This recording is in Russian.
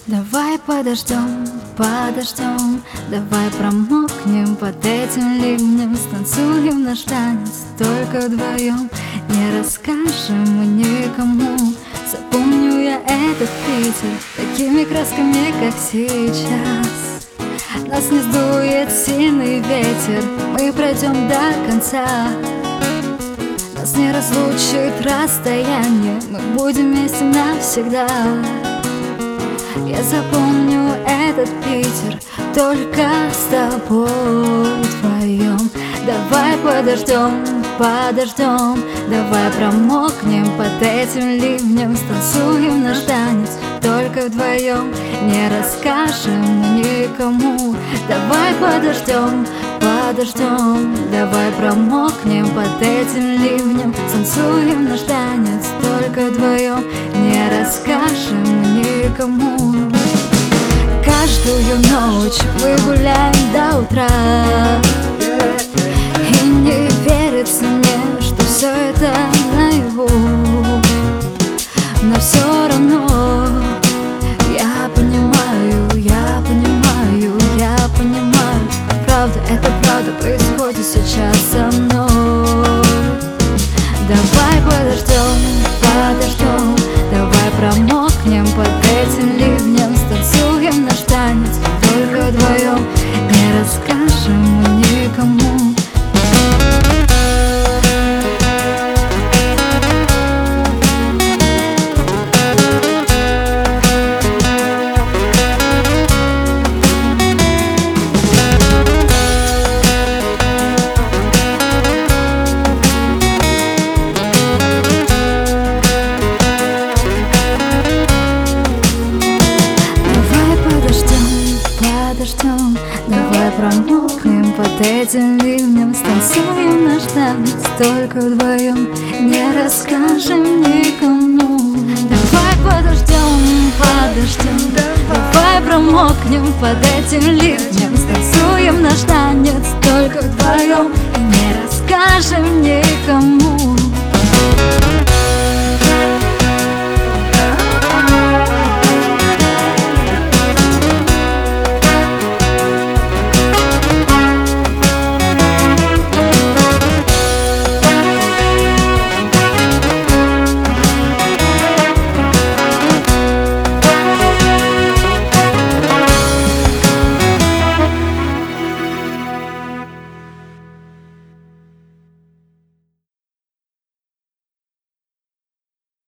Давай подождем, подождем, давай промокнем под этим ливнем, станцуем наш танец только вдвоем, не расскажем мы никому. Запомню я этот Питер такими красками, как сейчас. Нас не сдует сильный ветер, мы пройдем до конца. Нас не разлучит расстояние, мы будем вместе навсегда. Я запомню этот Питер только с тобой вдвоем. Давай подождем, подождем, давай промокнем под этим ливнем, станцуем наш танец только вдвоем, не расскажем никому. Давай подождем, подождем, давай промокнем под этим ливнем, станцуем наш танец только вдвоем, не расскажем никому. Каждую ночь мы гуляем до утра, и не верится мне, что все это наяву. Но все равно я понимаю, я понимаю, я понимаю, правда, это правда происходит сейчас со мной. Давай подождем, подождем, давай промокнем под этим ливнем, станцуем наш танец только вдвоем, не расскажем мы никому. Давай промокнем под этим ливнем, станцуем наш танец только вдвоем, не расскажем никому. Давай подождем, подождем, давай промокнем под этим ливнем, станцуем наш танец только вдвоем, не расскажем никому.